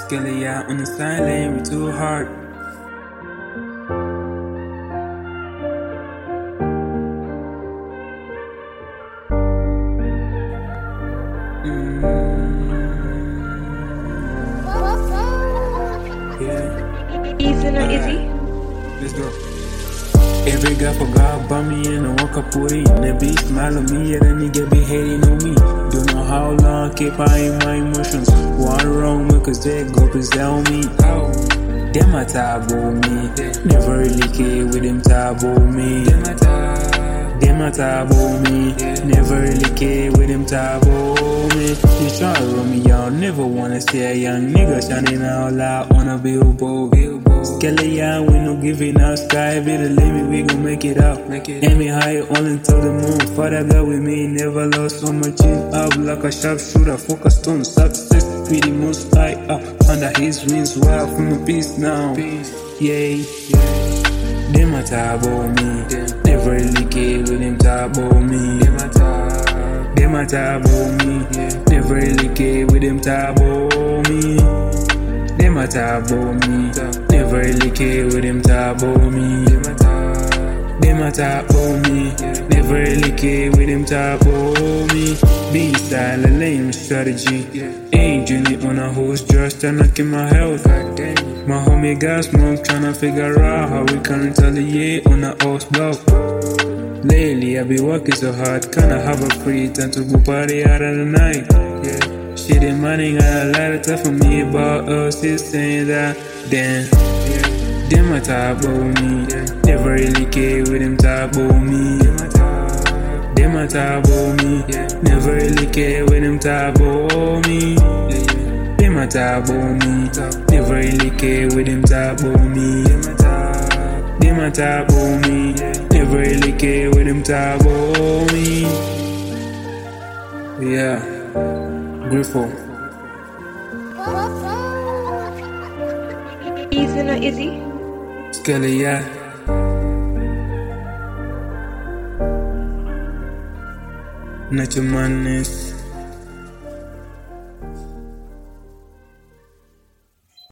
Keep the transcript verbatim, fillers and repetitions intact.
Skelly out on the side lane, we too hard. Mm. Yeah. Easy no easy. Let's go. Every guy forgot about me and I walk up with it. The bitch smile on me, yeah, the nigga be hating on me. Don't know how long, keep eyeing my emotions. One wrong way, cause they go pissed on me. Oh. Them a taboo me. Never really care with them taboo me. Them a taboo. Them a taboo me. Never really care with them taboo me. You try to run me out, never wanna see a young nigga shining out loud on a billboard. Skelly out, we no giving out sky. Better leave me, we gon' make it out. Aim me high, only to the moon. Father God with me, never lost on my chin. Up like a sharpshooter, focused on success. With the most high up under his wings. Wow, from a peace now. Yay. Them a taboo me. Never really care with them taboo me. Them a taboo me. Never really care with them taboo me. Them a taboo me. Never really care with them taboo me. Them a taboo me. Never really care with them taboo me. Being style, a lame strategy. Ain't journey on a horse, just tryna keep my health. My homie got smoke, tryna figure out how we can retaliate on a horse block. Lately I be working so hard, kinda have a free time to go party out of the night. Yeah. Shit in money, got a lot of stuff for me about us, it's saying that damn. Them a taboo me. Never really care with them taboo me. Them a taboo me. Never really care with them taboo me. Them a taboo me. Never really care with them taboo me. Them a taboo me. Never really care with them taboo me. Yeah. Grateful. Easy no easy. Skelly, yeah. Not your madness.